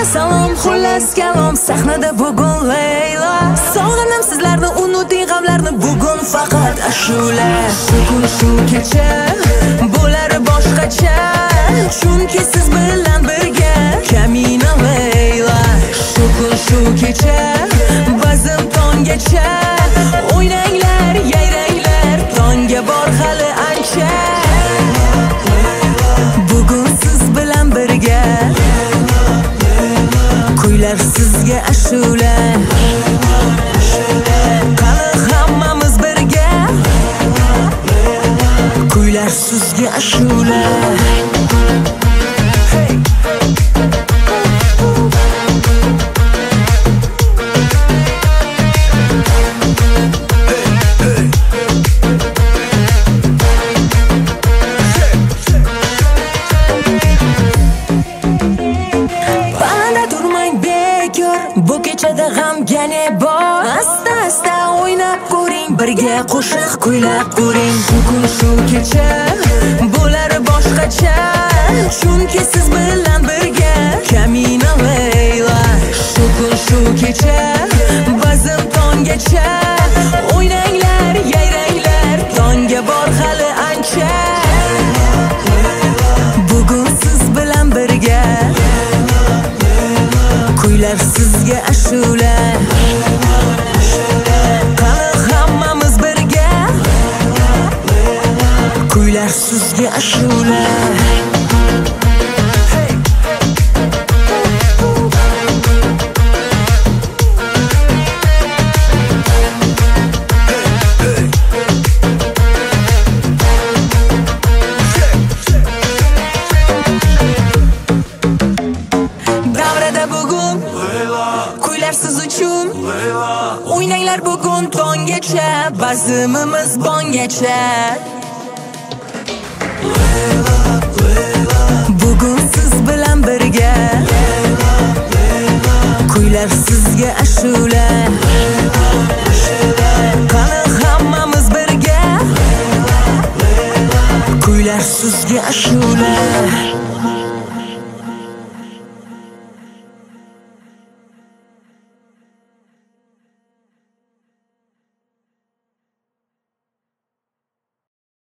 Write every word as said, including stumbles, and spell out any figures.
Salom xullas kalom sahnada bugun Leyla. Sog'inam sizlarni unuting g'amlarni bugun faqat ashula. Bugun shu kecha bo'lar boshqacha, chunki siz bilan birga Kamina Leyla. Bugun shu kecha bazm tonggacha, o'ynanglar yayranglar tongga bor hali ancha. Bugun siz bilan birga kuylar sizga ashula. Qani hammamiz birga kuylar sizga ashula. Bu kechada g'amgane bor, asta asta o'ynab ko'ring, birga qo'shiq kuylab ko'ring. Bugun shu kecha bo'lar boshqacha, chunki siz bilan birga Kamina Leyla. Bugun shu kecha bazm tonggacha, o'ynanglar yayranglar tongga bor hali ancha. Bugun siz bilan birga kuylar sizga ashula. Qani hammamiz birga kuylar sizga ashula. Kuylar siz uchun o'ynanglar bugun tonggacha, bazmimiz bongacha. Bugun siz bilan birga kuylar sizga ashula. Qani hammamiz birga kuylar sizga ashula.